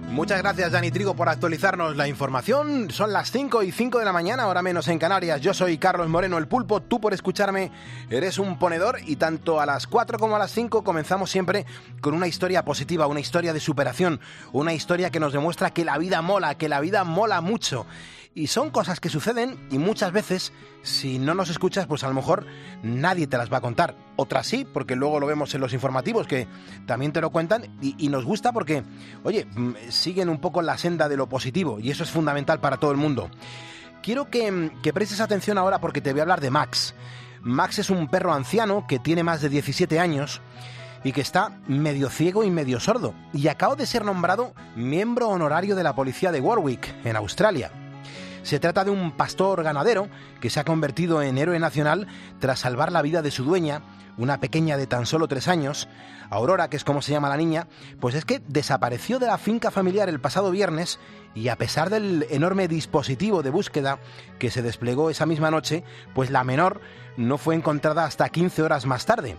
Muchas gracias, Dani Trigo, por actualizarnos la información. Son las 5:05 de la mañana, hora menos en Canarias. Yo soy Carlos Moreno, el Pulpo. Tú, por escucharme, eres un ponedor. Y tanto a las 4 como a las 5 comenzamos siempre con una historia positiva, una historia de superación, una historia que nos demuestra que la vida mola mucho. Y son cosas que suceden y muchas veces, si no nos escuchas, pues a lo mejor nadie te las va a contar. Otras sí, porque luego lo vemos en los informativos, que también te lo cuentan y nos gusta porque, oye, siguen un poco la senda de lo positivo y eso es fundamental para todo el mundo. Quiero que prestes atención ahora porque te voy a hablar de Max. Max es un perro anciano que tiene más de 17 años y que está medio ciego y medio sordo. Y acaba de ser nombrado miembro honorario de la policía de Warwick, en Australia. Se trata de un pastor ganadero que se ha convertido en héroe nacional tras salvar la vida de su dueña, una pequeña de tan solo 3 años, Aurora, que es como se llama la niña, pues es que desapareció de la finca familiar el pasado viernes y a pesar del enorme dispositivo de búsqueda que se desplegó esa misma noche, pues la menor no fue encontrada hasta 15 horas más tarde.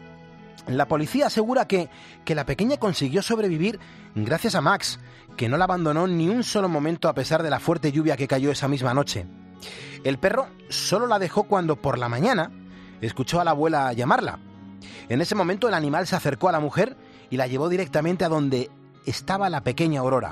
La policía asegura que la pequeña consiguió sobrevivir gracias a Max, que no la abandonó ni un solo momento a pesar de la fuerte lluvia que cayó esa misma noche. El perro solo la dejó cuando por la mañana escuchó a la abuela llamarla. En ese momento el animal se acercó a la mujer y la llevó directamente a donde estaba la pequeña Aurora.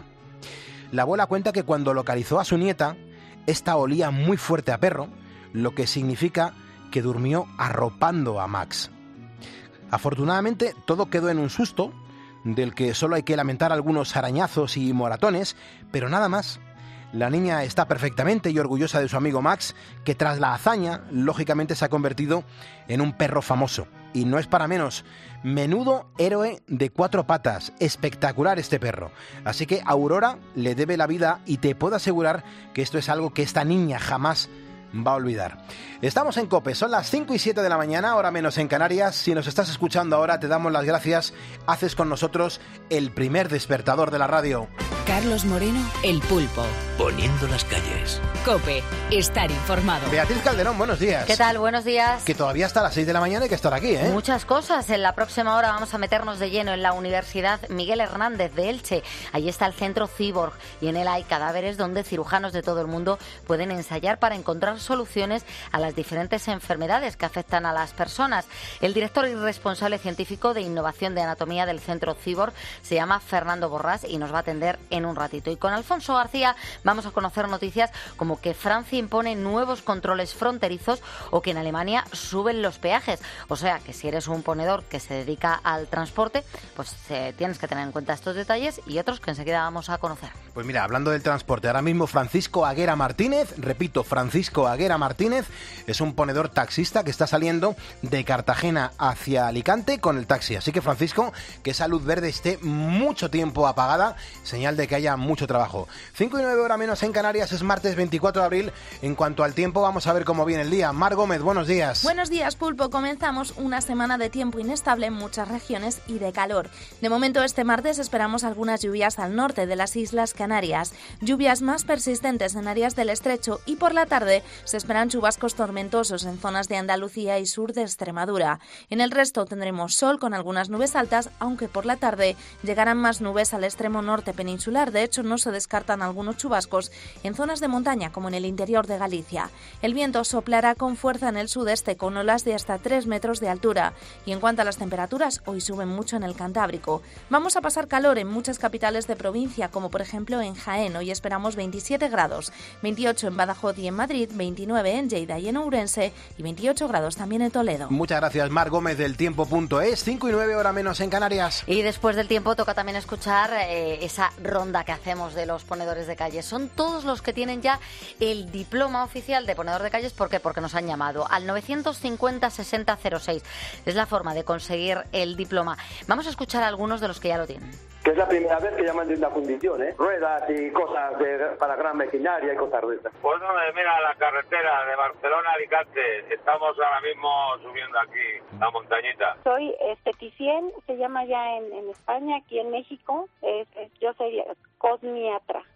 La abuela cuenta que cuando localizó a su nieta, esta olía muy fuerte a perro, lo que significa que durmió arropando a Max. Afortunadamente todo quedó en un susto, del que solo hay que lamentar algunos arañazos y moratones, pero nada más. La niña está perfectamente y orgullosa de su amigo Max, que tras la hazaña, lógicamente se ha convertido en un perro famoso. Y no es para menos, menudo héroe de 4 patas, espectacular este perro. Así que Aurora le debe la vida y te puedo asegurar que esto es algo que esta niña jamás va a olvidar. Estamos en COPE, son las 5:07 de la mañana, hora menos en Canarias. Si nos estás escuchando ahora, te damos las gracias. Haces con nosotros el primer despertador de la radio. Carlos Moreno, el Pulpo. Poniendo las calles. COPE, estar informado. Beatriz Calderón, buenos días. ¿Qué tal? Buenos días. Que todavía hasta las 6 de la mañana hay que estar aquí, ¿eh? Muchas cosas. En la próxima hora vamos a meternos de lleno en la Universidad Miguel Hernández de Elche. Allí está el centro Cyborg y en él hay cadáveres donde cirujanos de todo el mundo pueden ensayar para encontrar soluciones a las diferentes enfermedades que afectan a las personas. El director y responsable científico de innovación de anatomía del centro Cyborg se llama Fernando Borrás y nos va a atender en un ratito. Y con Alfonso García vamos a conocer noticias como que Francia impone nuevos controles fronterizos o que en Alemania suben los peajes. O sea que si eres un ponedor que se dedica al transporte, pues tienes que tener en cuenta estos detalles y otros que enseguida vamos a conocer. Pues mira, hablando del transporte, ahora mismo Francisco Aguera Martínez, repito, Francisco Aguera Martínez, es un ponedor taxista que está saliendo de Cartagena hacia Alicante con el taxi. Así que Francisco, que esa luz verde esté mucho tiempo apagada, señal de que haya mucho trabajo. 5:09 hora menos en Canarias, es martes 24 de abril. En cuanto al tiempo, vamos a ver cómo viene el día. Mar Gómez, buenos días. Buenos días, Pulpo. Comenzamos una semana de tiempo inestable en muchas regiones y de calor. De momento, este martes esperamos algunas lluvias al norte de las Islas Canarias, lluvias más persistentes en áreas del estrecho y por la tarde se esperan chubascos tormentosos en zonas de Andalucía y sur de Extremadura. En el resto tendremos sol con algunas nubes altas, aunque por la tarde llegarán más nubes al extremo norte peninsular. De hecho, no se descartan algunos chubascos en zonas de montaña, como en el interior de Galicia. El viento soplará con fuerza en el sudeste, con olas de hasta 3 metros de altura. Y en cuanto a las temperaturas, hoy suben mucho en el Cantábrico. Vamos a pasar calor en muchas capitales de provincia, como por ejemplo en Jaén. Hoy esperamos 27 grados, 28 en Badajoz y en Madrid, 29 en Lleida y en Ourense y 28 grados también en Toledo. Muchas gracias, Mar Gómez del Tiempo.es. 5:09 hora menos en Canarias. Y después del tiempo toca también escuchar esa ronda que hacemos de los ponedores de calle. Son todos los que tienen ya el diploma oficial de ponedor de calles. ¿Por qué? Porque nos han llamado al 950 60 06. Es la forma de conseguir el diploma. Vamos a escuchar a algunos de los que ya lo tienen. Que es la primera vez que llaman de una fundición, ruedas y cosas para gran maquinaria y cosas de esas. Pues no, mira, la carretera de Barcelona a Alicante. Estamos ahora mismo subiendo aquí la montañita. Soy esteticien, se llama ya en España, aquí en México. Yo soy cosmiatra.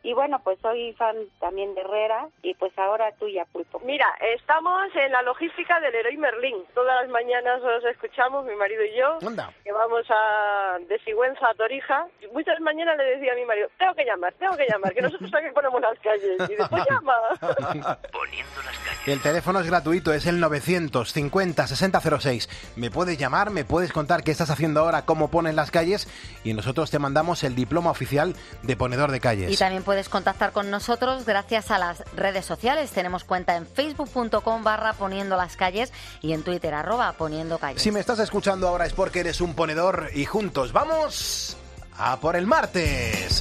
Y bueno, pues soy fan también de Herrera y pues ahora tuya, Pulpo. Mira, estamos en la logística del Leroy Merlin. Todas las mañanas os escuchamos, mi marido y yo, que vamos de Sigüenza a Torija. Y muchas mañanas le decía a mi marido, tengo que llamar, que nosotros aquí ponemos las calles. Y después llama. Poniendo las calles. El teléfono es gratuito, es el 950-6006. Me puedes llamar, me puedes contar qué estás haciendo ahora, cómo pones las calles y nosotros te mandamos el diploma oficial de ponedor de calles. Y también puedes contactar con nosotros gracias a las redes sociales. Tenemos cuenta en facebook.com/poniendo las calles y en Twitter @poniendo calles. Si me estás escuchando ahora es porque eres un ponedor y juntos vamos a por el martes.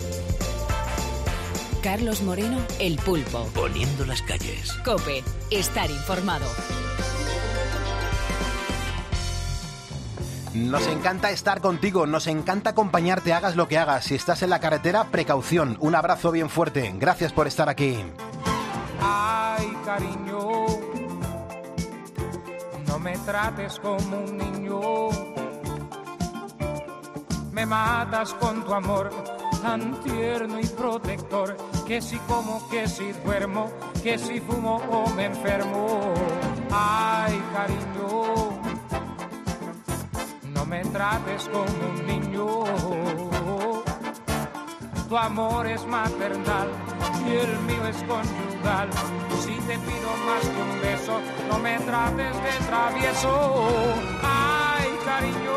Carlos Moreno, El Pulpo. Poniendo las calles. COPE, estar informado. Nos encanta estar contigo, nos encanta acompañarte, hagas lo que hagas. Si estás en la carretera, precaución. Un abrazo bien fuerte. Gracias por estar aquí. Ay, cariño, no me trates como un niño. Me matas con tu amor tan tierno y protector, que si como, que si duermo, que si fumo o me enfermo. Ay, cariño, no me trates como un niño. Tu amor es maternal y el mío es conyugal. Si te pido más que un beso, no me trates de travieso. Ay, cariño,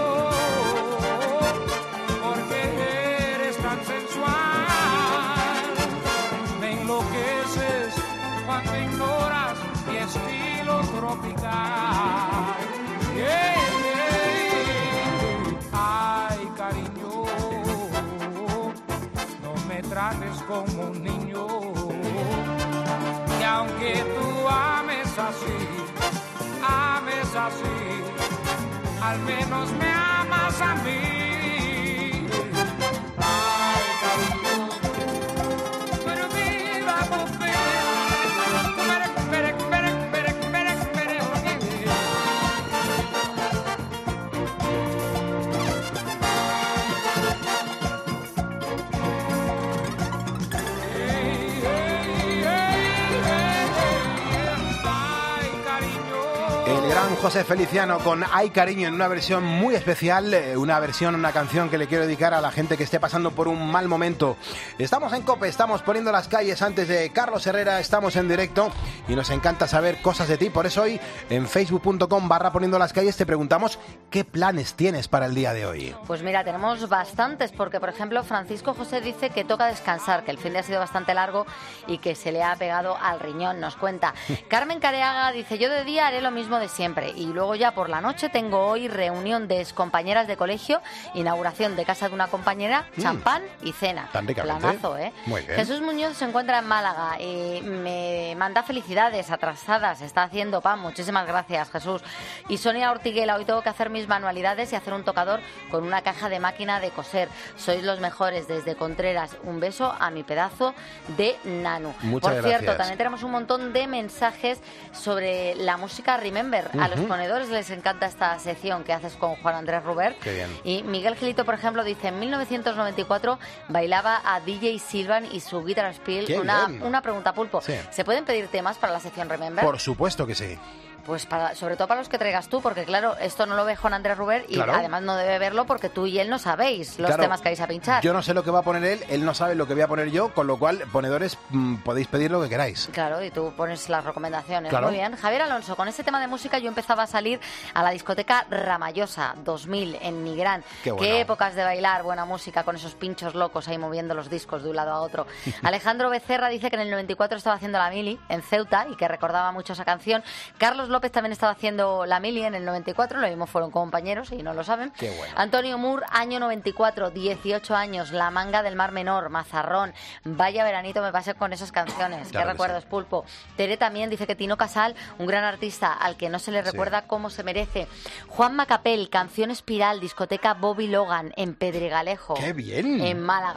porque eres tan sensual. Me enloqueces cuando ignoras mi estilo tropical. Yeah. Ay, cariño, no me trates como un niño. Y aunque tú ames así, al menos me amas a mí. Ay, cariño, pero viva por fin. El gran José Feliciano con Ay Cariño en una versión muy especial, una canción que le quiero dedicar a la gente que esté pasando por un mal momento. Estamos en COPE, estamos poniendo las calles antes de Carlos Herrera, estamos en directo y nos encanta saber cosas de ti. Por eso hoy en facebook.com/poniendo las calles te preguntamos qué planes tienes para el día de hoy. Pues mira, tenemos bastantes porque, por ejemplo, Francisco José dice que toca descansar, que el fin de ha sido bastante largo y que se le ha pegado al riñón, nos cuenta. Carmen Careaga dice, yo de día haré lo mismo de siempre y luego ya por la noche tengo hoy reunión de excompañeras de colegio, inauguración de casa de una compañera, champán y cena. Tan ricamente. Planazo, ¿eh? Muy bien. Jesús Muñoz se encuentra en Málaga y me manda felicidades atrasadas, está haciendo pan, muchísimas gracias, Jesús. Y Sonia Ortiguela, hoy tengo que hacer mis manualidades y hacer un tocador con una caja de máquina de coser. Sois los mejores desde Contreras. Un beso a mi pedazo de Nanu. Muchas Por cierto, gracias. también tenemos un montón de mensajes sobre la música Remember. A los ponedores les encanta esta sección que haces con Juan Andrés Ruber. Qué bien. Y Miguel Gilito, por ejemplo, dice, en 1994 bailaba a DJ Silvan y su Guitar Spiel. Qué Una bien. pregunta, Pulpo. Sí. ¿Se pueden pedir temas para la sección Remember? Por supuesto que sí. Pues sobre todo para los que traigas tú, porque claro, esto no lo ve Juan Andrés Ruber y Claro. además no debe verlo porque tú y él no sabéis los Claro, temas que vais a pinchar. Yo no sé lo que va a poner él no sabe lo que voy a poner yo, con lo cual, ponedores, podéis pedir lo que queráis. Claro, y tú pones las recomendaciones. Claro. Muy bien. Javier Alonso, con este tema de música yo empezaba a salir a la discoteca Ramallosa 2000 en Nigrán. Qué bueno. Qué épocas de bailar, buena música con esos pinchos locos ahí moviendo los discos de un lado a otro. Alejandro Becerra dice que en el 94 estaba haciendo la mili en Ceuta y que recordaba mucho esa canción. Carlos López también estaba haciendo la mili en el 94, lo mismo fueron compañeros y no lo saben. Qué bueno. Antonio Moore, año 94, 18 años, La Manga del Mar Menor, Mazarrón. Vaya veranito me pasé con esas canciones. Claro Qué que recuerdos, sí. Pulpo. Tere también dice que Tino Casal, un gran artista al que no se le Sí. recuerda como se merece. Juan Macapel, canción Espiral, discoteca Bobby Logan en Pedregalejo. ¡Qué bien! En Málaga.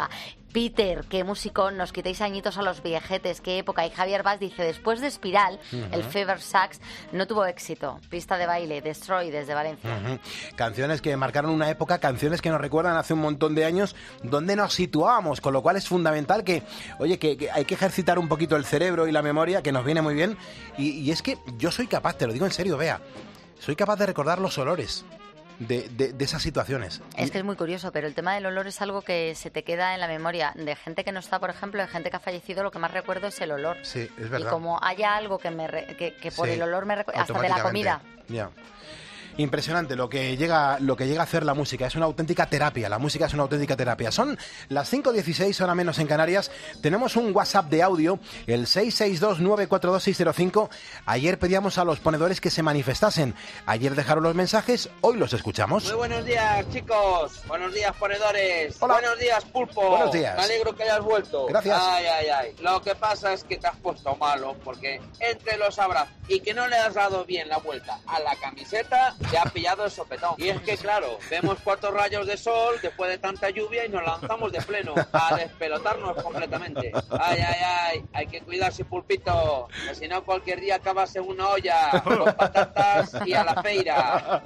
Peter, qué músico, nos quitéis añitos a los viejetes, qué época. Y Javier Vaz dice, después de Espiral, el Fever Sax no tuvo éxito. Pista de baile, Destroy desde Valencia. Canciones que marcaron una época, canciones que nos recuerdan hace un montón de años donde nos situábamos, con lo cual es fundamental que hay que ejercitar un poquito el cerebro y la memoria, que nos viene muy bien. Y es que yo soy capaz, te lo digo en serio, Bea, soy capaz de recordar los olores de esas situaciones. Es que es muy curioso, pero el tema del olor es algo que se te queda en la memoria. De gente que no está, por ejemplo, de gente que ha fallecido, lo que más recuerdo es el olor. Sí, es verdad. Y como haya algo que por el olor me recuerda, hasta de la comida. Ya. Impresionante lo que llega a hacer la música. Es una auténtica terapia. La música es una auténtica terapia. Son las 5:16, hora menos en Canarias. Tenemos un WhatsApp de audio, el 662-942-605. Ayer pedíamos a los ponedores que se manifestasen. Ayer dejaron los mensajes, hoy los escuchamos. Muy buenos días, chicos. Buenos días, ponedores. Hola. Buenos días, Pulpo. Buenos días. Me alegro que hayas vuelto. Gracias. Ay. Lo que pasa es que te has puesto malo, porque entre los abrazos y que no le has dado bien la vuelta a la camiseta, te ha pillado el sopetón. Y es que, claro, vemos 4 rayos de sol después de tanta lluvia y nos lanzamos de pleno a despelotarnos completamente. Ay, hay que cuidarse, Pulpito, que si no cualquier día acabas en una olla con patatas y a la feira.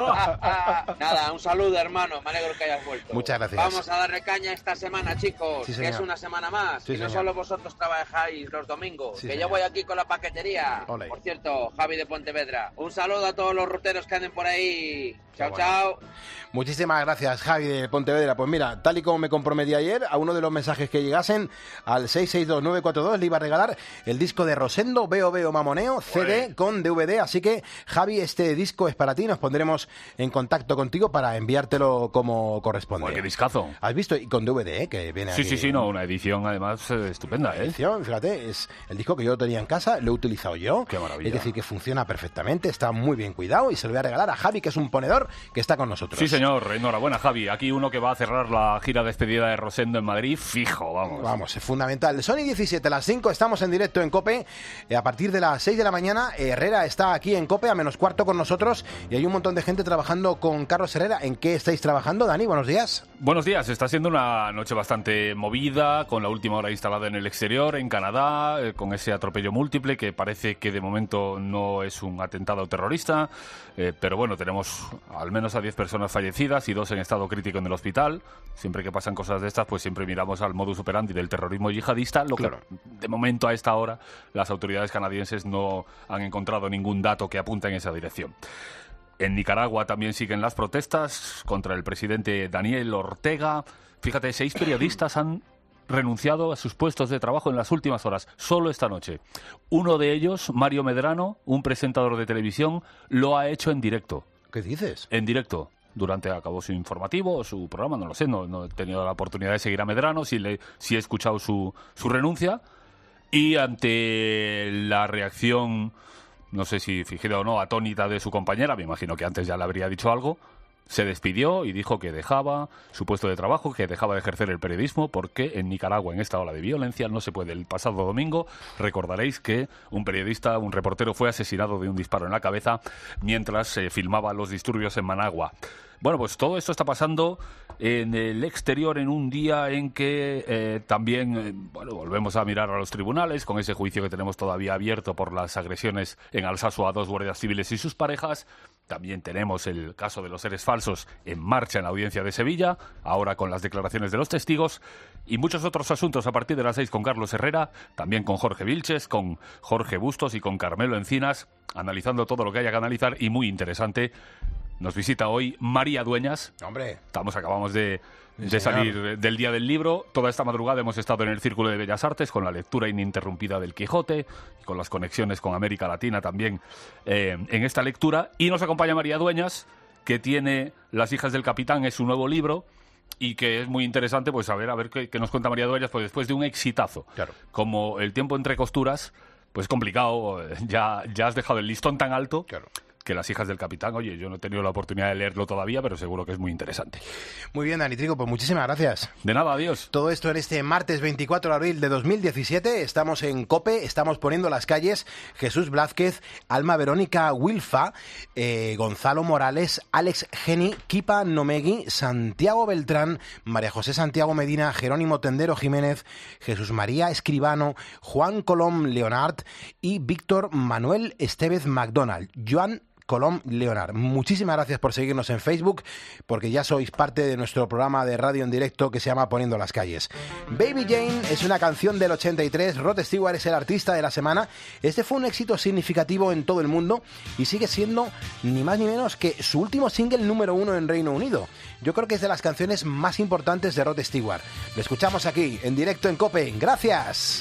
Nada, un saludo, hermano, me alegro que hayas vuelto. Muchas gracias. Vamos a darle caña esta semana, chicos, sí, que es una semana más. Sí, y no señor. solo vosotros trabajáis los domingos, Sí, que señor. yo voy aquí con la paquetería. Ole. Por cierto, Javi de Pontevedra. Un saludo a todos los ruteros que anden por ahí. Chao, bueno. chao. Muchísimas gracias, Javi de Pontevedra. Pues mira, tal y como me comprometí ayer, a uno de los mensajes que llegasen al 662-942 le iba a regalar el disco de Rosendo, Veo Veo Mamoneo, CD con DVD. Así que, Javi, este disco es para ti. Nos pondremos en contacto contigo para enviártelo como corresponde. ¡Qué discazo! ¿Has visto? Y con DVD, que viene aquí. Sí, no, una edición además estupenda, ¿eh? Edición, fíjate, es el disco que yo tenía en casa, lo he utilizado yo. ¡Qué maravilla! Es decir, que funciona perfectamente, está muy bien cuidado y se lo voy a regalar a Javi, que es un ponedor que está con nosotros. Sí, señor. Enhorabuena, Javi. Aquí uno que va a cerrar la gira de despedida de Rosendo en Madrid, fijo, vamos. Vamos, es fundamental. Son y 17, las 5, estamos en directo en COPE. A partir de las 6 de la mañana, Herrera está aquí en COPE a menos cuarto con nosotros y hay un montón de gente trabajando con Carlos Herrera. ¿En qué estáis trabajando, Dani? Buenos días. Buenos días. Está siendo una noche bastante movida, con la última hora instalada en el exterior, en Canadá, con ese atropello múltiple que parece que de momento no es un atentado terrorista, pero bueno, tenemos al menos a 10 personas fallecidas y 2 en estado crítico en el hospital. Siempre que pasan cosas de estas, pues siempre miramos al modus operandi del terrorismo yihadista, lo Claro. que de momento a esta hora las autoridades canadienses no han encontrado ningún dato que apunte en esa dirección. En Nicaragua también siguen las protestas contra el presidente Daniel Ortega. Fíjate, 6 periodistas han renunciado a sus puestos de trabajo en las últimas horas, solo esta noche. Uno de ellos, Mario Medrano, un presentador de televisión, lo ha hecho en directo. ¿Qué dices? En directo. Acabó su informativo o su programa, no lo sé, no he tenido la oportunidad de seguir a Medrano, sí he escuchado su renuncia, y ante la reacción, no sé si fingida o no, atónita de su compañera, me imagino que antes ya le habría dicho algo, se despidió y dijo que dejaba su puesto de trabajo, que dejaba de ejercer el periodismo, porque en Nicaragua, en esta ola de violencia, no se puede. El pasado domingo recordaréis que un periodista, un reportero, fue asesinado de un disparo en la cabeza mientras filmaba los disturbios en Managua. Bueno, pues todo esto está pasando en el exterior en un día en que también volvemos a mirar a los tribunales con ese juicio que tenemos todavía abierto por las agresiones en Alsasua a 2 guardias civiles y sus parejas. También tenemos el caso de los seres falsos en marcha en la audiencia de Sevilla, ahora con las declaraciones de los testigos, y muchos otros asuntos a partir de las 6 con Carlos Herrera, también con Jorge Vilches, con Jorge Bustos y con Carmelo Encinas, analizando todo lo que haya que analizar. Y muy interesante, nos visita hoy María Dueñas. Hombre. Acabamos de salir del Día del Libro. Toda esta madrugada hemos estado en el Círculo de Bellas Artes con la lectura ininterrumpida del Quijote y con las conexiones con América Latina también en esta lectura. Y nos acompaña María Dueñas, que tiene Las hijas del capitán, es su nuevo libro, y que es muy interesante pues a ver qué nos cuenta María Dueñas, pues después de un exitazo. Claro. Como El tiempo entre costuras, pues complicado, ya has dejado el listón tan alto. Claro. que Las hijas del capitán. Oye, yo no he tenido la oportunidad de leerlo todavía, pero seguro que es muy interesante. Muy bien, Dani Trigo, pues muchísimas gracias. De nada, adiós. Todo esto en este martes 24 de abril de 2017. Estamos en COPE, estamos poniendo las calles. Jesús Blázquez, Alma Verónica Wilfa, Gonzalo Morales, Alex Geni, Kipa Nomegui, Santiago Beltrán, María José Santiago Medina, Jerónimo Tendero Jiménez, Jesús María Escribano, Juan Colom Leonard y Víctor Manuel Estevez McDonald. Joan Colom Leonard. Muchísimas gracias por seguirnos en Facebook, porque ya sois parte de nuestro programa de radio en directo que se llama Poniendo las calles. Baby Jane es una canción del 83, Rod Stewart es el artista de la semana. Este fue un éxito significativo en todo el mundo y sigue siendo ni más ni menos que su último single número 1 en Reino Unido. Yo creo que es de las canciones más importantes de Rod Stewart. Lo escuchamos aquí, en directo en COPE. ¡Gracias!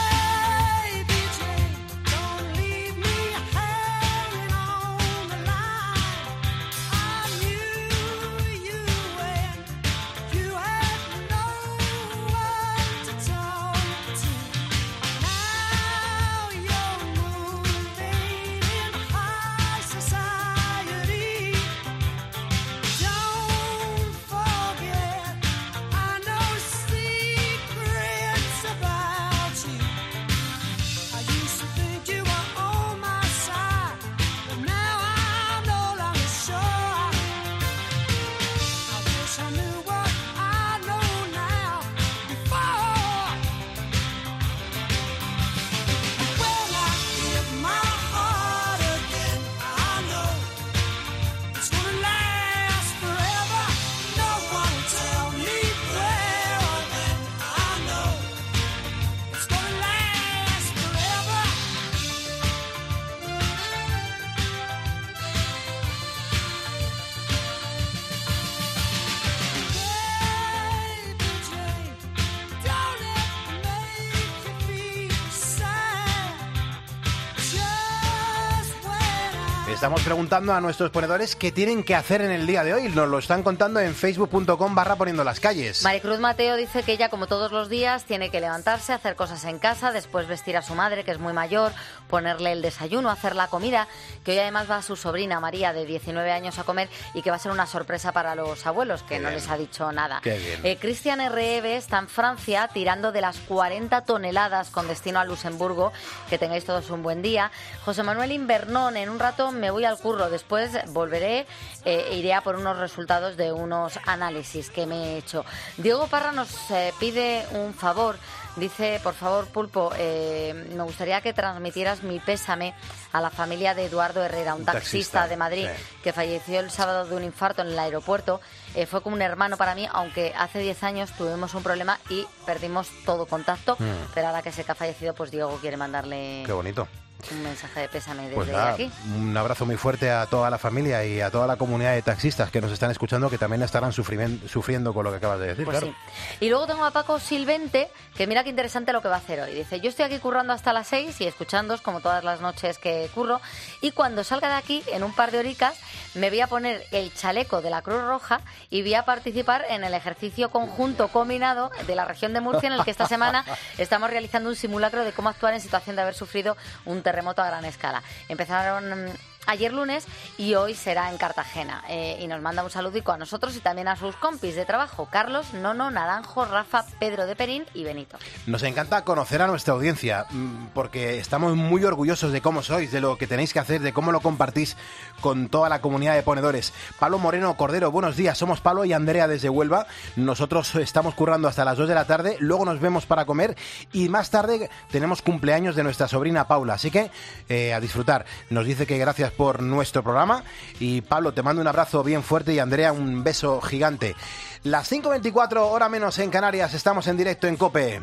Estamos preguntando a nuestros ponedores qué tienen que hacer en el día de hoy. Nos lo están contando en facebook.com/poniendo las calles. Maricruz Mateo dice que ella, como todos los días, tiene que levantarse, hacer cosas en casa, después vestir a su madre, que es muy mayor, ponerle el desayuno, hacer la comida, que hoy además va su sobrina María, de 19 años, a comer y que va a ser una sorpresa para los abuelos, que no les ha dicho nada. Cristian R.E.B. está en Francia tirando de las 40 toneladas con destino a Luxemburgo. Que tengáis todos un buen día. José Manuel Invernón, en un rato me voy al curro, después volveré e iré a por unos resultados de unos análisis que me he hecho. Diego Parra nos pide un favor. Dice, por favor, Pulpo, me gustaría que transmitieras mi pésame a la familia de Eduardo Herrera, un taxista de Madrid, que falleció el sábado de un infarto en el aeropuerto. Fue como un hermano para mí, aunque hace 10 años tuvimos un problema y perdimos todo contacto. Pero ahora que sé que ha fallecido, pues Diego quiere mandarle... Qué bonito. Un mensaje de pésame desde pues nada, aquí. Un abrazo muy fuerte a toda la familia y a toda la comunidad de taxistas que nos están escuchando, que también estarán sufriendo con lo que acabas de decir. Pues claro. Sí. Y luego tengo a Paco Silvente, que mira qué interesante lo que va a hacer hoy. Dice, yo estoy aquí currando hasta las 6 y escuchándoos como todas las noches que curro, y cuando salga de aquí, en un par de horicas, me voy a poner el chaleco de la Cruz Roja y voy a participar en el ejercicio conjunto combinado de la región de Murcia, en el que esta semana estamos realizando un simulacro de cómo actuar en situación de haber sufrido un terremoto a gran escala. Empezaron ayer lunes y hoy será en Cartagena. Y nos manda un saludico a nosotros y también a sus compis de trabajo, Carlos, Nono, Naranjo, Rafa, Pedro de Perín y Benito. Nos encanta conocer a nuestra audiencia, porque estamos muy orgullosos de cómo sois, de lo que tenéis que hacer, de cómo lo compartís con toda la comunidad de ponedores. Pablo Moreno Cordero, buenos días, somos Pablo y Andrea desde Huelva. Nosotros estamos currando hasta las 2 de la tarde, luego nos vemos para comer y más tarde tenemos cumpleaños de nuestra sobrina Paula, así que a disfrutar. Nos dice que gracias por nuestro programa y Pablo, te mando un abrazo bien fuerte y Andrea un beso gigante. Las 5:24, hora menos en Canarias, estamos en directo en COPE.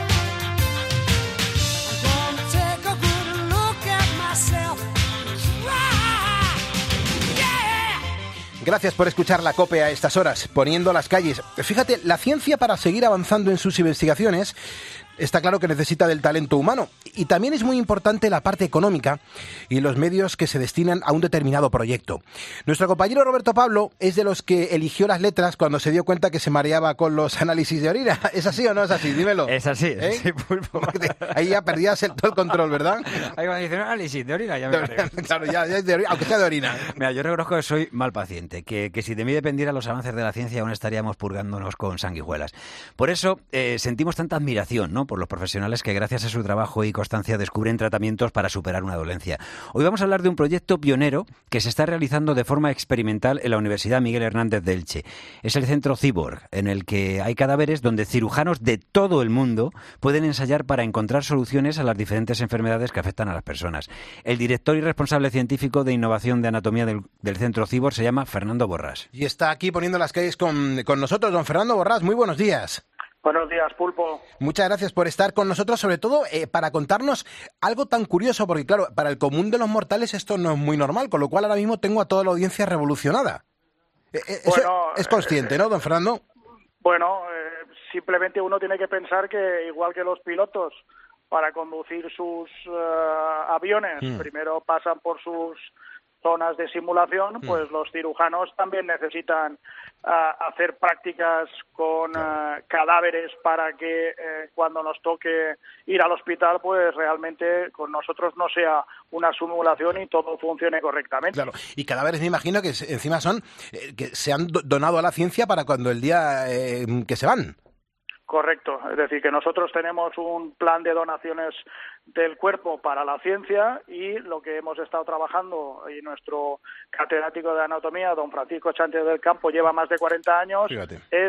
Gracias por escuchar la COPE a estas horas, poniendo las calles. Fíjate, la ciencia, para seguir avanzando en sus investigaciones, está claro que necesita del talento humano. Y también es muy importante la parte económica y los medios que se destinan a un determinado proyecto. Nuestro compañero Roberto Pablo es de los que eligió las letras cuando se dio cuenta que se mareaba con los análisis de orina. ¿Es así o no es así? Dímelo. Es así, ¿Eh? sí, Pulpo. Ahí ya perdías todo el control, ¿verdad? Ahí cuando dicen análisis de orina, ya me mareo. Claro, ya es de orina, aunque sea de orina. Mira, yo reconozco que soy mal paciente, que si de mí dependieran los avances de la ciencia aún estaríamos purgándonos con sanguijuelas. Por eso sentimos tanta admiración, ¿no?, por los profesionales que gracias a su trabajo y constancia descubren tratamientos para superar una dolencia. Hoy vamos a hablar de un proyecto pionero que se está realizando de forma experimental en la Universidad Miguel Hernández de Elche. Es el Centro Cyborg, en el que hay cadáveres donde cirujanos de todo el mundo pueden ensayar para encontrar soluciones a las diferentes enfermedades que afectan a las personas. El director y responsable científico de innovación de anatomía del Centro Cyborg se llama Fernando Borrás. Y está aquí poniendo las calles con nosotros, don Fernando Borrás. Muy buenos días. Buenos días, Pulpo. Muchas gracias por estar con nosotros, sobre todo para contarnos algo tan curioso, porque claro, para el común de los mortales esto no es muy normal, con lo cual ahora mismo tengo a toda la audiencia revolucionada. Bueno, es consciente, ¿no, don Fernando? Bueno, simplemente uno tiene que pensar que igual que los pilotos, para conducir sus aviones, primero pasan por sus zonas de simulación, pues los cirujanos también necesitan hacer prácticas con cadáveres para que cuando nos toque ir al hospital, pues realmente con nosotros no sea una simulación y todo funcione correctamente. Claro, y cadáveres me imagino que encima son que se han donado a la ciencia para cuando el día que se van. Correcto, es decir, que nosotros tenemos un plan de donaciones del cuerpo para la ciencia y lo que hemos estado trabajando, y nuestro catedrático de anatomía, don Francisco Sánchez del Campo, lleva más de 40 años, es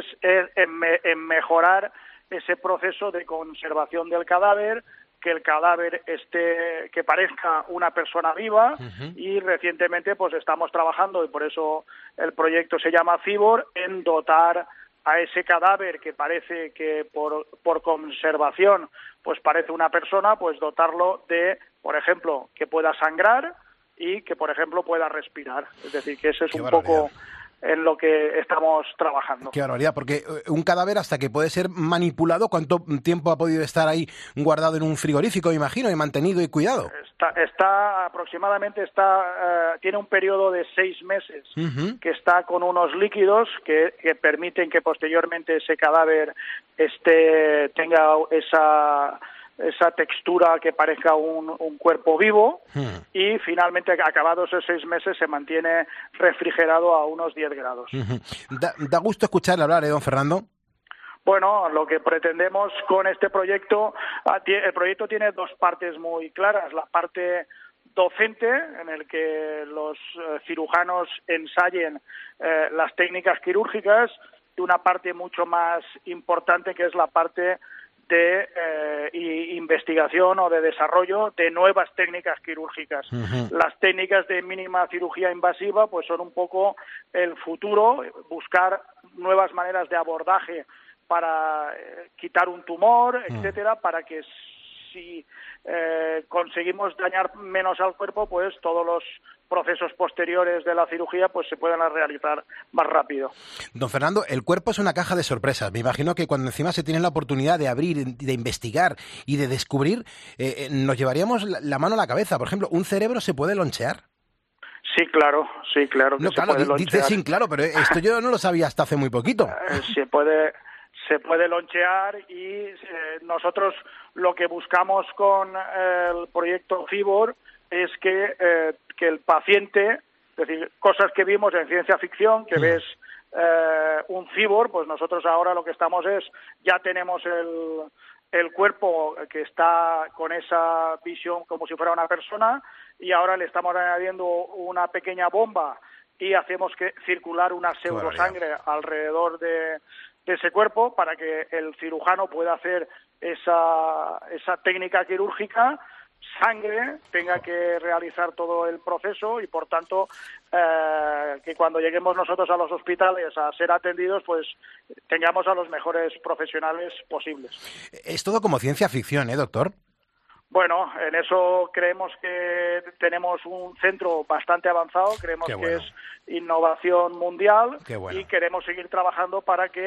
en mejorar ese proceso de conservación del cadáver, que el cadáver que parezca una persona viva, y recientemente pues estamos trabajando, y por eso el proyecto se llama Cyborg, en dotar a ese cadáver que parece que por conservación pues parece una persona, pues dotarlo de, por ejemplo, que pueda sangrar y que, por ejemplo, pueda respirar. Es decir, que ese es un poco en lo que estamos trabajando. Qué barbaridad, porque un cadáver hasta que puede ser manipulado, ¿cuánto tiempo ha podido estar ahí guardado en un frigorífico, me imagino, y mantenido y cuidado? Tiene un periodo de 6 meses que está con unos líquidos que permiten que posteriormente ese cadáver tenga esa textura que parezca un cuerpo vivo, y finalmente, acabados esos 6 meses, se mantiene refrigerado a unos 10 grados. Da gusto escucharle hablar, don Fernando. Bueno, lo que pretendemos con este proyecto, el proyecto tiene dos partes muy claras. La parte docente, en el que los cirujanos ensayen las técnicas quirúrgicas, y una parte mucho más importante, que es la parte de investigación o de desarrollo de nuevas técnicas quirúrgicas. Las técnicas de mínima cirugía invasiva pues son un poco el futuro, buscar nuevas maneras de abordaje para quitar un tumor, etcétera, para que si conseguimos dañar menos al cuerpo, pues todos los procesos posteriores de la cirugía pues se puedan realizar más rápido. Don Fernando, el cuerpo es una caja de sorpresas. Me imagino que cuando encima se tiene la oportunidad de abrir, de investigar y de descubrir, nos llevaríamos la mano a la cabeza. Por ejemplo, ¿un cerebro se puede lonchear? Sí, claro. No, claro, dice sí, claro, pero esto yo no lo sabía hasta hace muy poquito. Se puede lonchear, y nosotros lo que buscamos con el proyecto Cyborg es que el paciente, es decir, cosas que vimos en ciencia ficción, que ves un cyborg, pues nosotros ahora lo que estamos ya tenemos el cuerpo que está con esa visión como si fuera una persona, y ahora le estamos añadiendo una pequeña bomba y hacemos que circular una pseudosangre alrededor de ese cuerpo para que el cirujano pueda hacer esa técnica quirúrgica, sangre, tenga que realizar todo el proceso, y por tanto que cuando lleguemos nosotros a los hospitales a ser atendidos, pues tengamos a los mejores profesionales posibles. Es todo como ciencia ficción, doctor? Bueno, en eso creemos que tenemos un centro bastante avanzado, creemos que es innovación mundial, y queremos seguir trabajando para que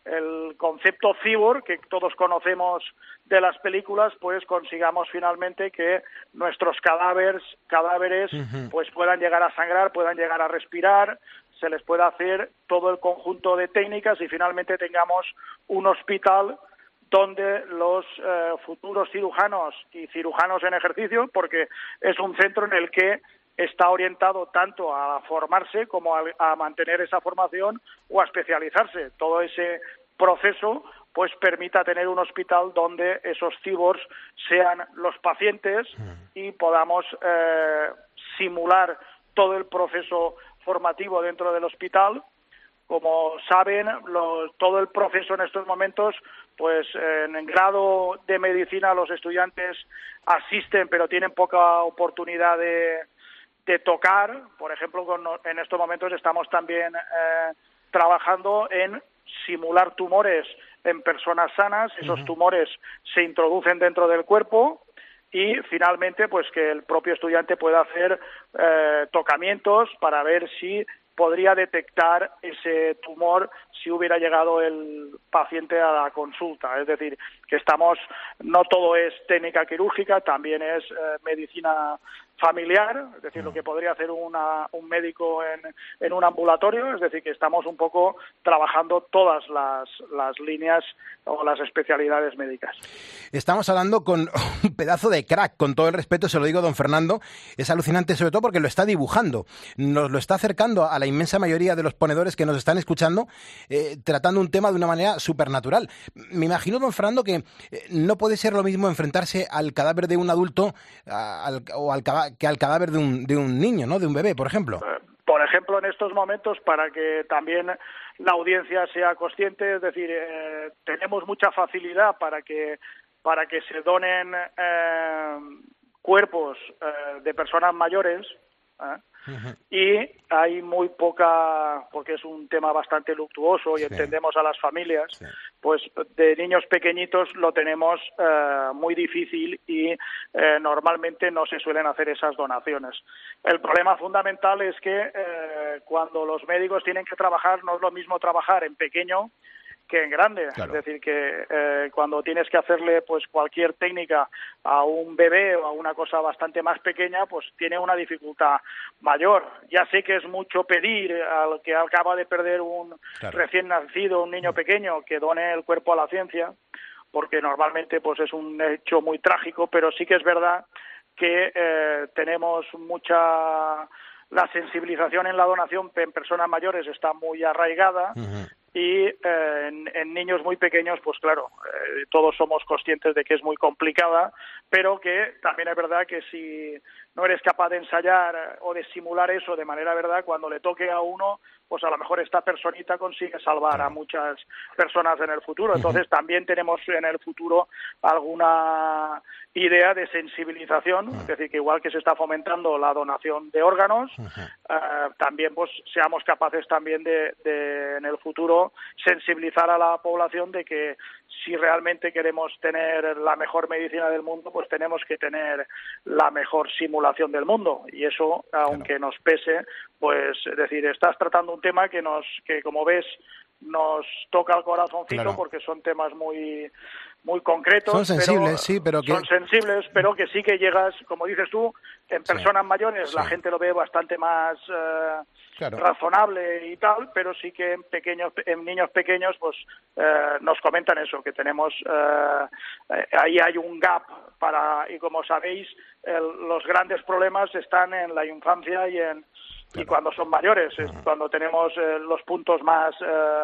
el concepto cyborg que todos conocemos de las películas, pues consigamos finalmente que nuestros cadáveres pues puedan llegar a sangrar, puedan llegar a respirar, se les pueda hacer todo el conjunto de técnicas y finalmente tengamos un hospital donde los futuros cirujanos y cirujanos en ejercicio, porque es un centro en el que está orientado tanto a formarse como a mantener esa formación o a especializarse. Todo ese proceso pues permita tener un hospital donde esos cyborgs sean los pacientes y podamos simular todo el proceso formativo dentro del hospital. Como saben, todo el proceso en estos momentos, pues en grado de medicina los estudiantes asisten, pero tienen poca oportunidad de tocar. Por ejemplo, en estos momentos estamos también trabajando en simular tumores en personas sanas. Esos tumores se introducen dentro del cuerpo y finalmente pues que el propio estudiante pueda hacer tocamientos para ver si podría detectar ese tumor si hubiera llegado el paciente a la consulta. Es decir, que no todo es técnica quirúrgica, también es medicina familiar, es decir, lo que podría hacer un médico en un ambulatorio, es decir, que estamos un poco trabajando todas las líneas o las especialidades médicas. Estamos hablando con un pedazo de crack, con todo el respeto, se lo digo, don Fernando, es alucinante sobre todo porque lo está dibujando, nos lo está acercando a la inmensa mayoría de los ponedores que nos están escuchando, tratando un tema de una manera supernatural. Me imagino, don Fernando, que no puede ser lo mismo enfrentarse al cadáver de un adulto que al cadáver de un niño, ¿no? De un bebé, por ejemplo. Por ejemplo, en estos momentos, para que también la audiencia sea consciente, es decir, tenemos mucha facilidad para que se donen cuerpos de personas mayores, y hay muy poca, porque es un tema bastante luctuoso y entendemos a las familias, pues de niños pequeñitos lo tenemos muy difícil y normalmente no se suelen hacer esas donaciones. El problema fundamental es que cuando los médicos tienen que trabajar, no es lo mismo trabajar en pequeño que en grande. Claro. Es decir, que cuando tienes que hacerle pues cualquier técnica a un bebé o a una cosa bastante más pequeña, pues tiene una dificultad mayor. Ya sé que es mucho pedir al que acaba de perder un recién nacido, un niño pequeño, que done el cuerpo a la ciencia, porque normalmente pues es un hecho muy trágico, pero sí que es verdad que tenemos la sensibilización en la donación en personas mayores está muy arraigada. Y en niños muy pequeños, pues claro, todos somos conscientes de que es muy complicada, pero que también es verdad que si no eres capaz de ensayar o de simular eso de manera verdad, cuando le toque a uno, pues a lo mejor esta personita consigue salvar a muchas personas en el futuro. Entonces también tenemos en el futuro alguna idea de sensibilización, es decir, que igual que se está fomentando la donación de órganos, también pues seamos capaces también de en el futuro sensibilizar a la población de que si realmente queremos tener la mejor medicina del mundo, pues tenemos que tener la mejor simulación del mundo. Y eso, aunque nos pese, pues es decir, estás tratando un tema que como ves nos toca el corazoncito, porque son temas muy concretos. Son sensibles, son sensibles, pero que sí que llegas, como dices tú, en personas mayores la gente lo ve bastante más razonable y tal, pero sí que en niños pequeños pues nos comentan eso, que tenemos ahí hay un gap y como sabéis los grandes problemas están en la infancia y cuando son mayores, es cuando tenemos los puntos más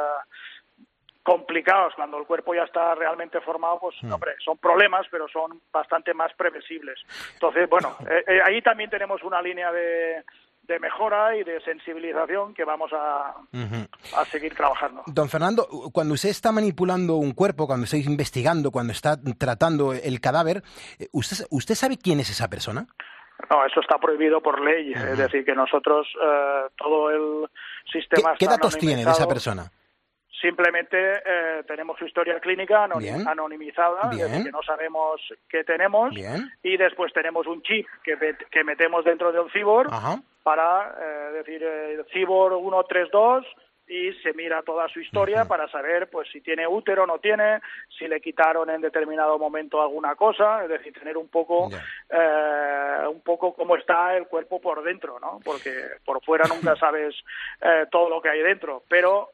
complicados, cuando el cuerpo ya está realmente formado, pues hombre, son problemas, pero son bastante más previsibles. Entonces, bueno, ahí también tenemos una línea de mejora y de sensibilización que vamos a seguir trabajando. Don Fernando, cuando usted está manipulando un cuerpo, cuando está investigando, cuando está tratando el cadáver, ¿usted sabe quién es esa persona? No, eso está prohibido por ley. Es decir, que nosotros, todo el sistema... ¿Qué datos tiene de esa persona? Simplemente tenemos su historia clínica anonimizada, es decir, que no sabemos qué tenemos, y después tenemos un chip que metemos dentro del cyborg para decir cyborg 132 y se mira toda su historia para saber pues si tiene útero o no tiene, si le quitaron en determinado momento alguna cosa, es decir, tener un poco cómo está el cuerpo por dentro, ¿no? Porque por fuera nunca sabes todo lo que hay dentro, pero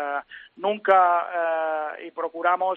nunca y procuramos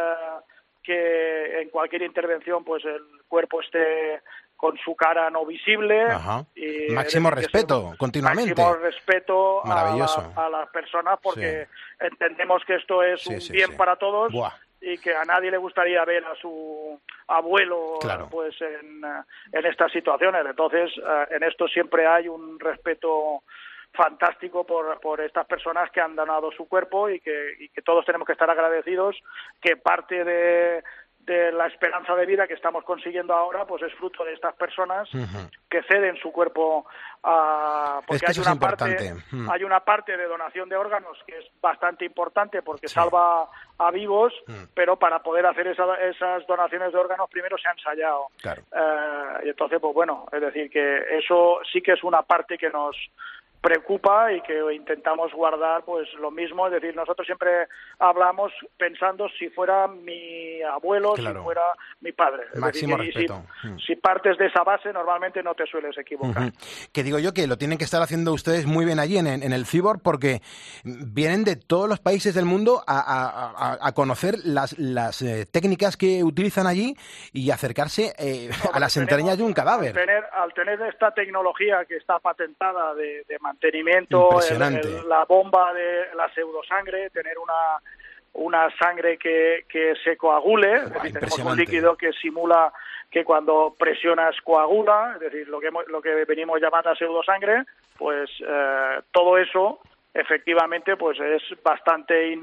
que en cualquier intervención pues el cuerpo esté con su cara no visible. Y máximo respeto, continuamente. Máximo respeto Maravilloso. a las personas, porque entendemos que esto es un bien para todos. Y que a nadie le gustaría ver a su abuelo pues en estas situaciones. Entonces, en esto siempre hay un respeto fantástico por estas personas que han donado su cuerpo y que todos tenemos que estar agradecidos, que parte de la esperanza de vida que estamos consiguiendo ahora pues es fruto de estas personas que ceden su cuerpo porque hay una parte de donación de órganos que es bastante importante porque salva a vivos, pero para poder hacer esas donaciones de órganos primero se ha ensayado. Y entonces pues bueno, es decir que eso sí que es una parte que nos preocupa y que intentamos guardar pues lo mismo, es decir, nosotros siempre hablamos pensando si fuera mi abuelo, si fuera mi padre. Máximo decir, respeto. Si partes de esa base normalmente no te sueles equivocar. Que digo yo que lo tienen que estar haciendo ustedes muy bien allí en el Cyborg porque vienen de todos los países del mundo a conocer las técnicas que utilizan allí y acercarse a las entrañas de un cadáver. Al tener esta tecnología que está patentada de mantenimiento, la bomba de la pseudosangre, tener una sangre que se coagule, es decir, tenemos un líquido que simula que cuando presionas coagula, es decir, lo que venimos llamando pseudosangre, pues todo eso efectivamente pues es bastante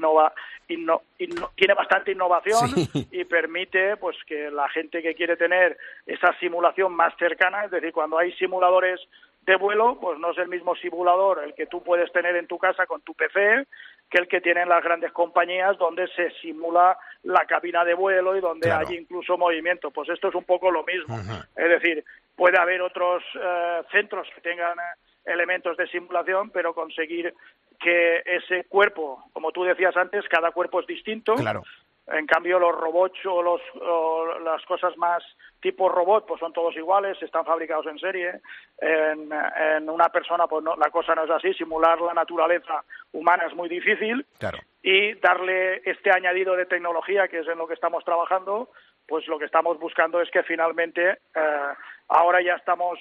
tiene bastante innovación y permite pues que la gente que quiere tener esa simulación más cercana, es decir, cuando hay simuladores de vuelo, pues no es el mismo simulador el que tú puedes tener en tu casa con tu PC que el que tienen las grandes compañías donde se simula la cabina de vuelo y donde hay incluso movimiento. Pues esto es un poco lo mismo. Es decir, puede haber otros centros que tengan elementos de simulación, pero conseguir que ese cuerpo, como tú decías antes, cada cuerpo es distinto. En cambio, los robots o las cosas más tipo robot, pues son todos iguales, están fabricados en serie. En una persona, pues no, la cosa no es así. Simular la naturaleza humana es muy difícil. Y darle este añadido de tecnología, que es en lo que estamos trabajando, pues lo que estamos buscando es que finalmente ahora ya estamos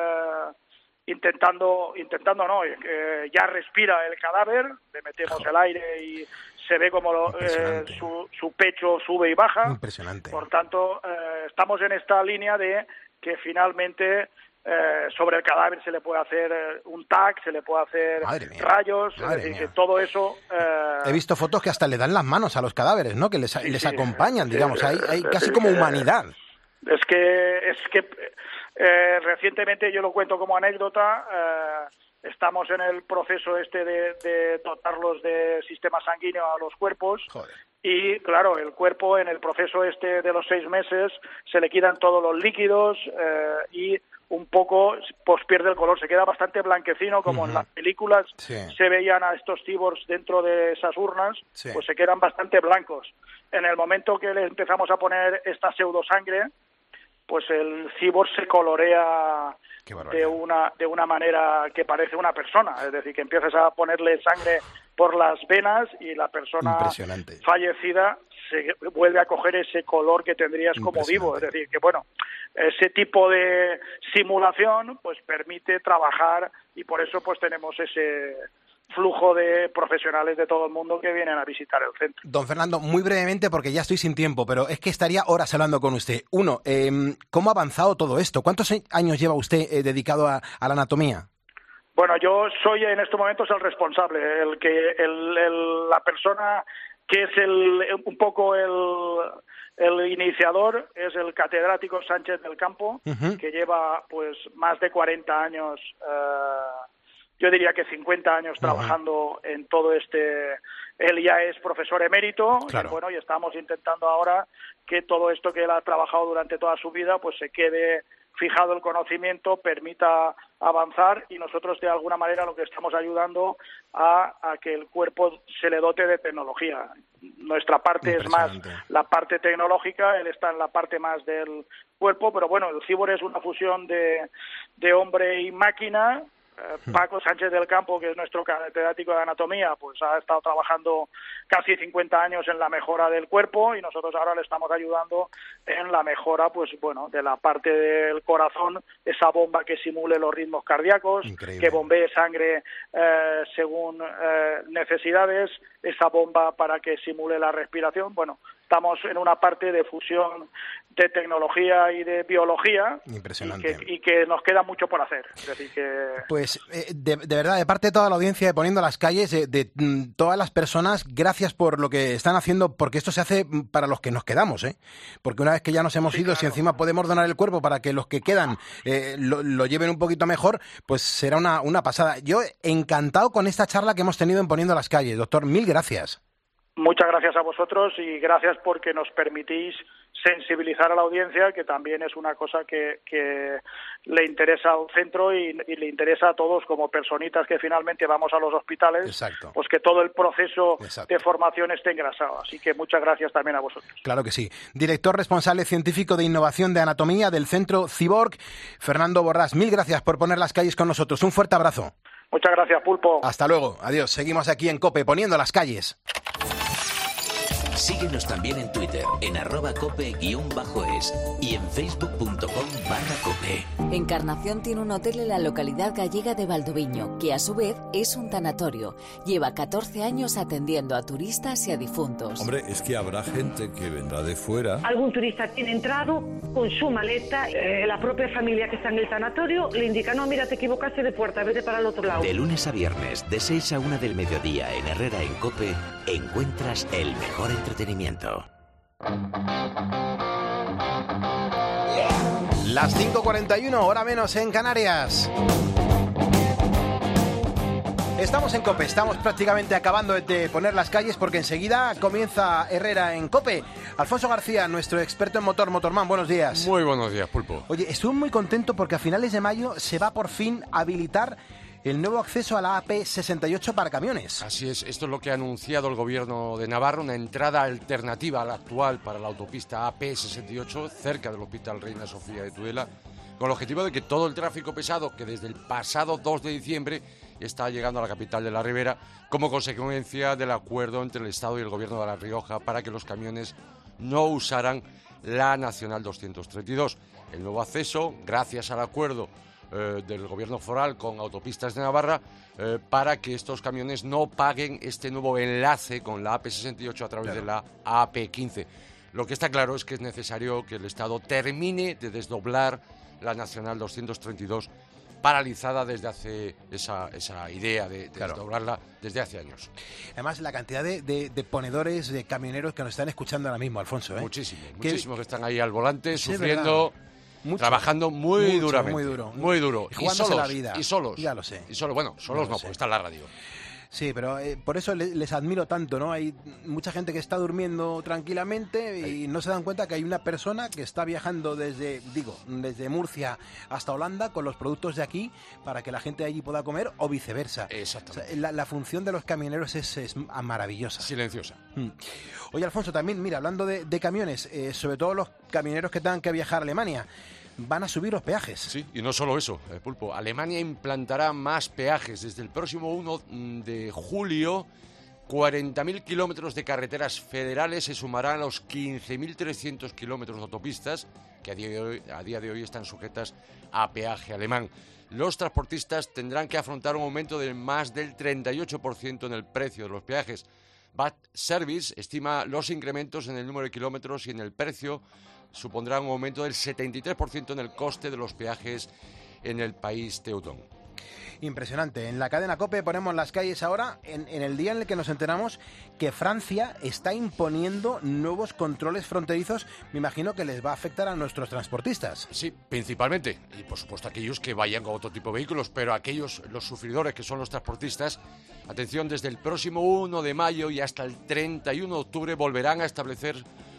ya respira el cadáver, le metemos el aire y se ve como su pecho sube y baja. Impresionante. Por tanto, estamos en esta línea de que finalmente sobre el cadáver se le puede hacer un TAC, se le puede hacer rayos, es decir, que todo eso... He visto fotos que hasta le dan las manos a los cadáveres, ¿no? Que les acompañan, digamos, hay casi como humanidad. Es que recientemente, yo lo cuento como anécdota, estamos en el proceso de dotarlos de sistema sanguíneo a los cuerpos. Y claro, el cuerpo en el proceso de los 6 meses se le quitan todos los líquidos y un poco pues pierde el color, se queda bastante blanquecino, como en las películas se veían a estos cyborgs dentro de esas urnas, pues se quedan bastante blancos. En el momento que le empezamos a poner esta pseudosangre, pues el cyborg se colorea de una manera que parece una persona, es decir, que empiezas a ponerle sangre por las venas y la persona fallecida se vuelve a coger ese color que tendrías como vivo, es decir, que bueno, ese tipo de simulación pues permite trabajar y por eso pues tenemos ese flujo de profesionales de todo el mundo que vienen a visitar el centro. Don Fernando, muy brevemente, porque ya estoy sin tiempo, pero es que estaría horas hablando con usted. Uno, ¿cómo ha avanzado todo esto? ¿Cuántos años lleva usted dedicado a la anatomía? Bueno, yo soy en estos momentos el responsable, la persona que es un poco el iniciador, es el catedrático Sánchez del Campo, que lleva pues más de 40 años, yo diría que 50 años trabajando en todo él ya es profesor emérito, y estamos intentando ahora que todo esto que él ha trabajado durante toda su vida pues se quede fijado el conocimiento permita avanzar, y nosotros de alguna manera lo que estamos ayudando a que el cuerpo se le dote de tecnología. Nuestra parte es más la parte tecnológica, él está en la parte más del cuerpo, pero bueno, el Cibor es una fusión de hombre y máquina. Paco Sánchez del Campo, que es nuestro catedrático de anatomía, pues ha estado trabajando casi 50 años en la mejora del cuerpo, y nosotros ahora le estamos ayudando en la mejora, pues bueno, de la parte del corazón, esa bomba que simule los ritmos cardíacos, que bombee sangre según necesidades, esa bomba para que simule la respiración. Bueno, estamos en una parte de fusión de tecnología y de biología. Impresionante. Y que nos queda mucho por hacer. Es decir, que... Pues de verdad, de parte de toda la audiencia de Poniendo las Calles, de todas las personas, gracias por lo que están haciendo, porque esto se hace para los que nos quedamos, ¿eh? Porque una vez que ya nos hemos ido, si encima podemos donar el cuerpo para que los que quedan lo lleven un poquito mejor, pues será una pasada. Yo encantado con esta charla que hemos tenido en Poniendo las Calles. Doctor, mil gracias. Muchas gracias a vosotros, y gracias porque nos permitís sensibilizar a la audiencia, que también es una cosa que le interesa al centro y le interesa a todos como personitas que finalmente vamos a los hospitales. Exacto. Pues que todo el proceso de formación esté engrasado. Así que muchas gracias también a vosotros. Claro que sí. Director responsable científico de innovación de anatomía del Centro Ciborg, Fernando Borrás, mil gracias por poner las calles con nosotros. Un fuerte abrazo. Muchas gracias, Pulpo. Hasta luego. Adiós. Seguimos aquí en COPE, Poniendo las Calles. Síguenos también en Twitter, en @cope_es y en facebook.com/cope. Encarnación tiene un hotel en la localidad gallega de Valdoviño, que a su vez es un tanatorio. Lleva 14 años atendiendo a turistas y a difuntos. Hombre, es que habrá gente que vendrá de fuera. Algún turista tiene entrado con su maleta, la propia familia que está en el tanatorio le indica, no, mira, te equivocaste de puerta, vete para el otro lado. De lunes a viernes, de 6 a 1 del mediodía en Herrera en COPE, encuentras el mejor entretenimiento. Las 5:41, hora menos en Canarias. Estamos en COPE, estamos prácticamente acabando de poner las calles porque enseguida comienza Herrera en COPE. Alfonso García, nuestro experto en motor, Motorman, buenos días. Muy buenos días, Pulpo. Oye, estuve muy contento porque a finales de mayo se va por fin a habilitar el nuevo acceso a la AP68 para camiones. Así es, esto es lo que ha anunciado el gobierno de Navarra, una entrada alternativa a la actual para la autopista AP68 cerca del Hospital Reina Sofía de Tudela, con el objetivo de que todo el tráfico pesado que desde el pasado 2 de diciembre está llegando a la capital de la Ribera, como consecuencia del acuerdo entre el Estado y el gobierno de La Rioja para que los camiones no usaran la Nacional 232. El nuevo acceso, gracias al acuerdo del gobierno foral con Autopistas de Navarra, para que estos camiones no paguen este nuevo enlace con la AP68 a través de la AP15. Lo que está claro es que es necesario que el Estado termine de desdoblar la Nacional 232, paralizada desde hace esa idea de desdoblarla desde hace años. Además, la cantidad de ponedores, de camioneros que nos están escuchando ahora mismo, Alfonso. Muchísimos que están ahí al volante, sufriendo... Mucho, trabajando muy duramente. Muy duro. Y jugándose la vida. Y solos. Ya lo sé. Y solos, bueno, solos no, porque está en la radio. Sí, pero por eso les admiro tanto, ¿no? Hay mucha gente que está durmiendo tranquilamente y no se dan cuenta que hay una persona que está viajando desde Murcia hasta Holanda con los productos de aquí para que la gente allí pueda comer o viceversa. Exactamente. O sea, la función de los camioneros es maravillosa. Silenciosa. Oye, Alfonso, también, mira, hablando de camiones, sobre todo los camioneros que tengan que viajar a Alemania, van a subir los peajes. Sí, y no solo eso, Pulpo. Alemania implantará más peajes. Desde el próximo 1 de julio, 40.000 kilómetros de carreteras federales se sumarán a los 15.300 kilómetros de autopistas que a día de hoy están sujetas a peaje alemán. Los transportistas tendrán que afrontar un aumento de más del 38% en el precio de los peajes. Bad Service estima los incrementos en el número de kilómetros y en el precio supondrá un aumento del 73% en el coste de los peajes en el país teutón. Impresionante. En la cadena COPE ponemos las calles ahora en el día en el que nos enteramos que Francia está imponiendo nuevos controles fronterizos. Me imagino que les va a afectar a nuestros transportistas. Sí, principalmente. Y por supuesto aquellos que vayan con otro tipo de vehículos, pero aquellos, los sufridores que son los transportistas, atención, desde el próximo 1 de mayo y hasta el 31 de octubre volverán a establecer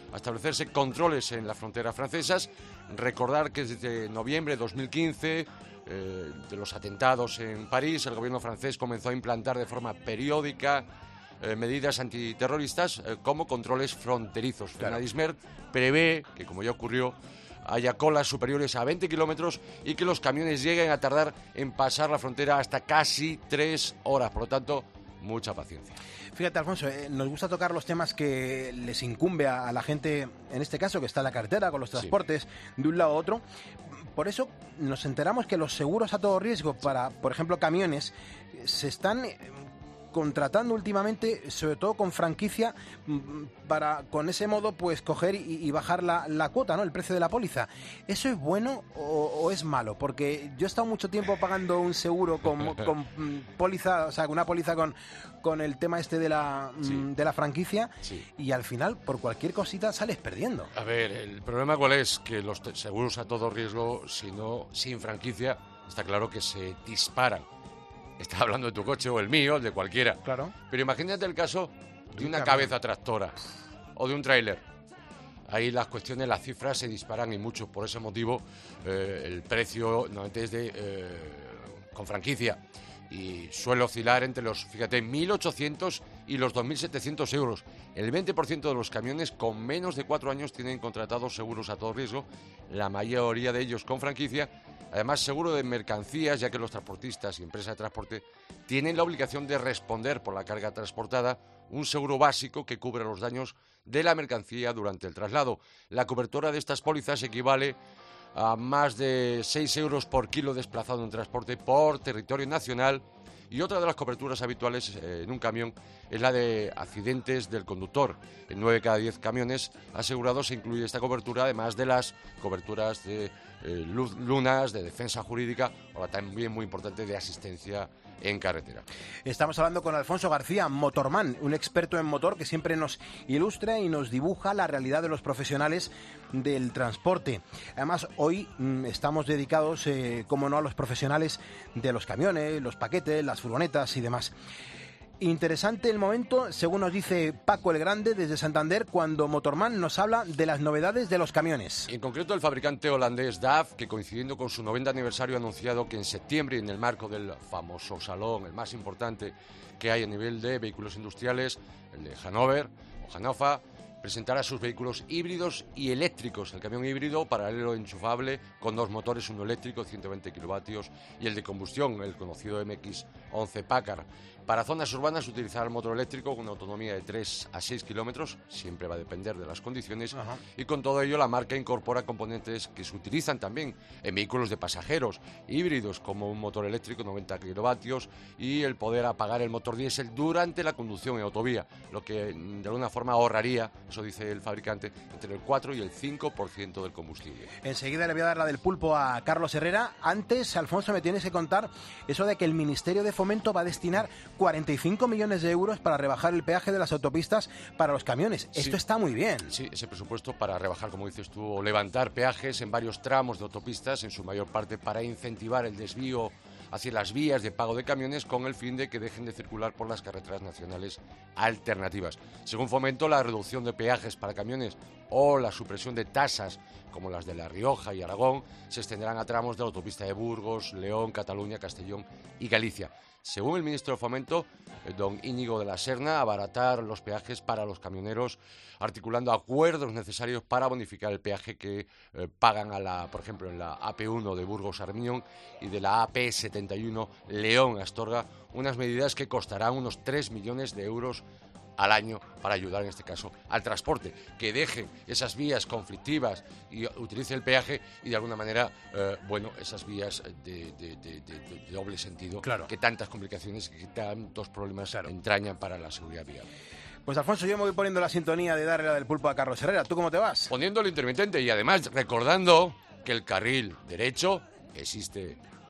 a establecerse controles en las fronteras francesas. Recordar que desde noviembre de 2015, de los atentados en París, el gobierno francés comenzó a implantar de forma periódica medidas antiterroristas como controles fronterizos. Fenadismer prevé que, como ya ocurrió, haya colas superiores a 20 kilómetros y que los camiones lleguen a tardar en pasar la frontera hasta casi 3 horas. Por lo tanto, mucha paciencia. Fíjate, Alfonso, nos gusta tocar los temas que les incumbe a la gente, en este caso, que está en la carretera con los transportes de un lado a otro. Por eso nos enteramos que los seguros a todo riesgo para, por ejemplo, camiones, se están contratando últimamente, sobre todo con franquicia, para con ese modo pues coger y bajar la cuota, ¿no? El precio de la póliza. ¿Eso es bueno o es malo? Porque yo he estado mucho tiempo pagando un seguro con póliza, o sea, una póliza con el tema este de la franquicia, y al final, por cualquier cosita, sales perdiendo. A ver, el problema cuál es, que los seguros a todo riesgo, sin franquicia, está claro que se disparan. Estás hablando de tu coche o el mío, el de cualquiera. Claro. Pero imagínate el caso de una cabeza tractora o de un tráiler. Ahí las cuestiones, las cifras se disparan y mucho. Por ese motivo, el precio normalmente es con franquicia. Y suele oscilar entre los, 1.800 y los 2.700 euros. El 20% de los camiones con menos de 4 años tienen contratados seguros a todo riesgo, la mayoría de ellos con franquicia. Además, seguro de mercancías, ya que los transportistas y empresas de transporte tienen la obligación de responder por la carga transportada, un seguro básico que cubre los daños de la mercancía durante el traslado. La cobertura de estas pólizas equivale a más de 6 euros por kilo desplazado en transporte por territorio nacional. Y otra de las coberturas habituales en un camión es la de accidentes del conductor. En 9 de cada 10 camiones asegurados se incluye esta cobertura, además de las coberturas de lunas, de defensa jurídica, o también muy importante de asistencia en carretera. Estamos hablando con Alfonso García, motorman, un experto en motor que siempre nos ilustra y nos dibuja la realidad de los profesionales del transporte. Además, hoy estamos dedicados, como no, a los profesionales de los camiones, los paquetes, las furgonetas y demás. Interesante el momento, según nos dice Paco el Grande desde Santander, cuando Motorman nos habla de las novedades de los camiones. En concreto, el fabricante holandés DAF, que coincidiendo con su 90 aniversario ha anunciado que en septiembre, en el marco del famoso salón, el más importante que hay a nivel de vehículos industriales, el de Hannover o Hannover, presentará sus vehículos híbridos y eléctricos. El camión híbrido paralelo enchufable con 2 motores, uno eléctrico, 120 kilovatios, y el de combustión, el conocido MX-11 Packard. Para zonas urbanas utilizará el motor eléctrico con una autonomía de 3 a 6 kilómetros, siempre va a depender de las condiciones. Y con todo ello la marca incorpora componentes que se utilizan también en vehículos de pasajeros híbridos, como un motor eléctrico 90 kilovatios y el poder apagar el motor diésel durante la conducción en autovía, lo que de alguna forma ahorraría, eso dice el fabricante, entre el 4 y el 5% del combustible. Enseguida le voy a dar la del pulpo a Carlos Herrera. Antes, Alfonso, me tienes que contar eso de que el Ministerio de Fomento va a destinar 45 millones de euros para rebajar el peaje de las autopistas para los camiones. Sí. Esto está muy bien. Sí, ese presupuesto para rebajar, como dices tú, o levantar peajes en varios tramos de autopistas, en su mayor parte para incentivar el desvío hacia las vías de pago de camiones, con el fin de que dejen de circular por las carreteras nacionales alternativas. Según Fomento, la reducción de peajes para camiones o la supresión de tasas como las de La Rioja y Aragón se extenderán a tramos de la autopista de Burgos, León, Cataluña, Castellón y Galicia. Según el ministro de Fomento, don Íñigo de la Serna, abaratar los peajes para los camioneros, articulando acuerdos necesarios para bonificar el peaje que pagan por ejemplo, en la AP1 de Burgos-Armiñón y de la AP71 León-Astorga, unas medidas que costarán unos 3 millones de euros al año para ayudar en este caso al transporte, que deje esas vías conflictivas y utilice el peaje y de alguna manera, esas vías de doble sentido, claro, que tantas complicaciones y que tantos problemas entrañan para la seguridad vial. Pues Alfonso, yo me voy poniendo la sintonía de darle la del pulpo a Carlos Herrera. ¿Tú cómo te vas? Poniendo el intermitente y además recordando que el carril derecho existe